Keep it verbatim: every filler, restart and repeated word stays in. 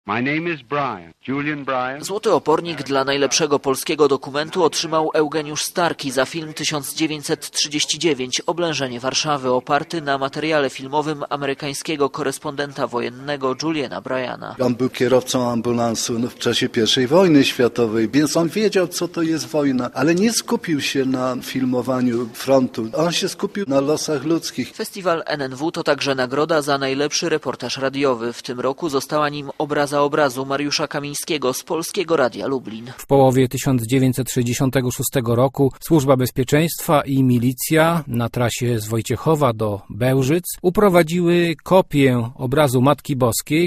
My name is Brian, Julian Brian. Złoty opornik dla najlepszego polskiego dokumentu otrzymał Eugeniusz Starki za film tysiąc dziewięćset trzydzieści dziewięć Oblężenie Warszawy, oparty na materiale filmowym amerykańskiego korespondenta wojennego Juliana Bryana. On był kierowcą ambulansu w czasie pierwszej wojny światowej, więc on wiedział, co to jest wojna, ale nie skupił się na filmowaniu frontu. On się skupił na losach ludzkich. Festiwal N N W to także nagroda za najlepszy reportaż radiowy. W tym roku została nim Obraza obrazu Mariusza Kamińskiego z Polskiego Radia Lublin. W połowie tysiąc dziewięćset sześćdziesiątego szóstego roku Służba Bezpieczeństwa i milicja na trasie z Wojciechowa do Bełżyc uprowadziły kopię obrazu Matki Boskiej,